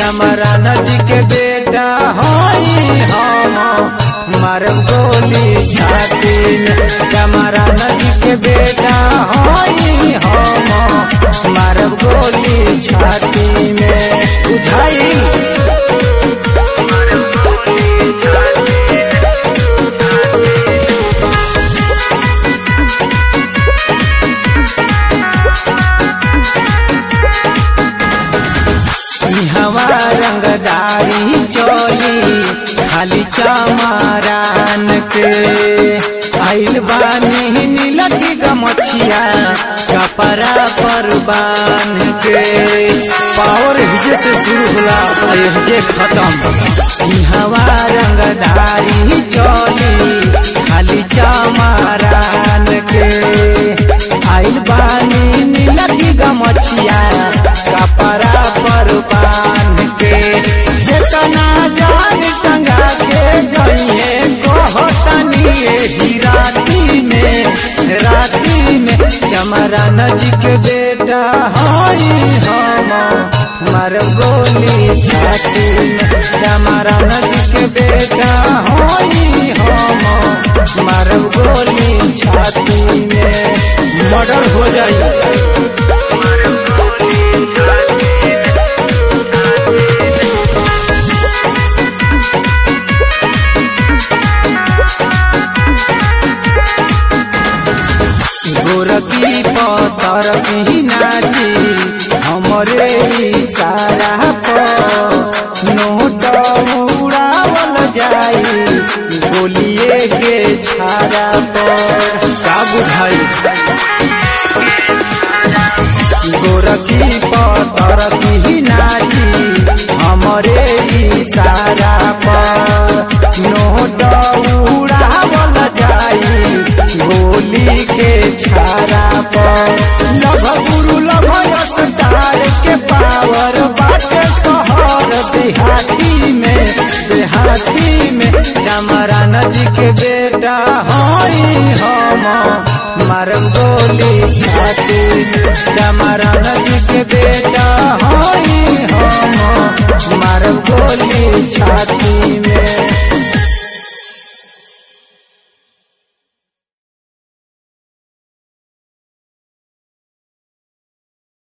चमरान जी के बेटा होई हम मारब गोली छाती में। चमरान जी के बेटा होई हम मारब गोली छाती में। बुझाई हवा रंगदारी चोली खाली चमरान के। आइल बानी नीलकी गमछिया कपड़ा पर बांध के। पावर हिजे से शुरू होला हिजे खत्म। हवा रंगदारी चोली खाली चमरान के। आइल बानी नीलकी गमछिया कपड़ा पर बांध के। जेतना जान टंगा के जइए कहतनी ही राती में। चमरान जी के बेटा होई हम मारब गोली छाती में। चमरान जी के बेटा होई हम मारब गोली छाती में। मर्डर हो जाई गोरकी पतर की नाची हमरे इशारा पर। नोट उड़ावल जाई गोलिए के छारा पर। का बुझाई गोरकी पतर की नाची हमरे इशारा पर। नोट उड़ावल जाई गोली के छारा पर। लभ गुरु लभ अस्तार के पावर बाटे शहर देहाती में। चमरान जी के बेटा होई हम मारब गोली छाती में। चमरान जी के बेटा